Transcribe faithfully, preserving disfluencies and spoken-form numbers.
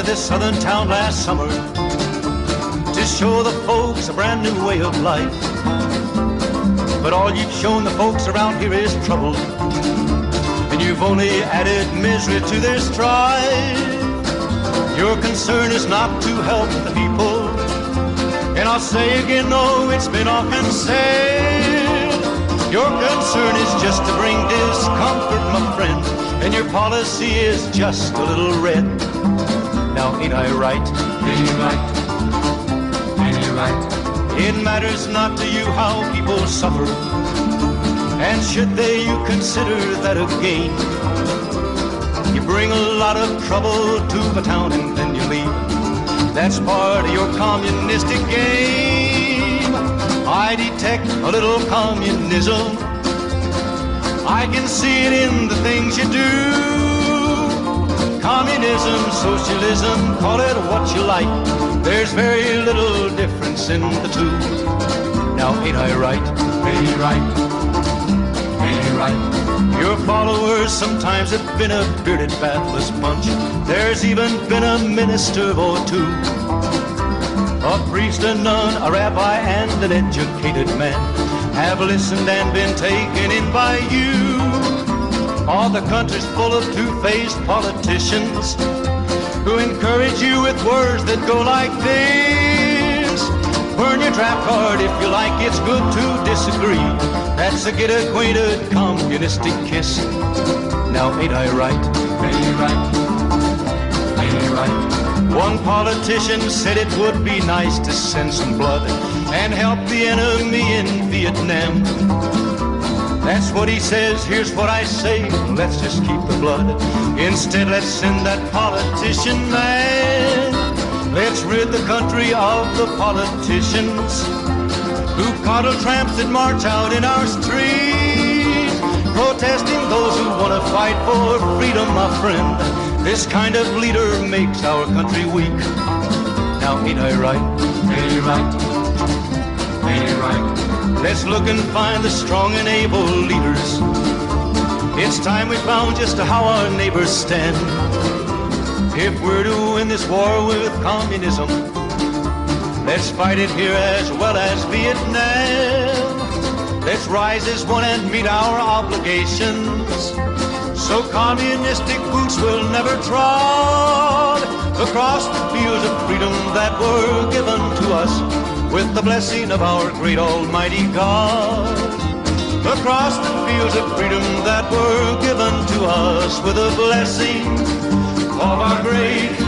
to this southern town last summer to show the folks a brand new way of life. But all you've shown the folks around here is trouble, and you've only added misery to their strife. Your concern is not to help the people, and I'll say again, no, it's been often said. Your concern is just to bring discomfort, my friend, and your policy is just a little red. Now ain't I right? Ain't you right? Ain't you right? It matters not to you how people suffer, and should they, you consider that a gain. You bring a lot of trouble to the town and then you leave. That's part of your communistic game. I detect a little communism. I can see it in the things you do. Communism, socialism, call it what you like. There's very little difference in the two. Now ain't I right? Ain't you right? Ain't you right? Your followers sometimes have been a bearded, bathless bunch. There's even been a minister or two, a priest, a nun, a rabbi, and an educated man have listened and been taken in by you. All the country's full of two-faced politicians who encourage you with words that go like this. Burn your draft card if you like, it's good to disagree. That's a get-acquainted communistic kiss. Now ain't I right? Ain't you right? Ain't you right? One politician said it would be nice to send some blood and help the enemy in Vietnam. That's what he says, here's what I say, let's just keep the blood. Instead, let's send that politician man. Let's rid the country of the politicians who coddle tramps that march out in our streets, protesting those who want to fight for freedom, my friend. This kind of leader makes our country weak. Now ain't I right? Ain't you right? Ain't you right? Let's look and find the strong and able leaders. It's time we found just how our neighbors stand. If we're to win this war with communism, let's fight it here as well as Vietnam. Let's rise as one and meet our obligations, so communistic boots will never trod across the fields of freedom that were given to us with the blessing of our great almighty God. Across the fields of freedom that were given to us with the blessing of our great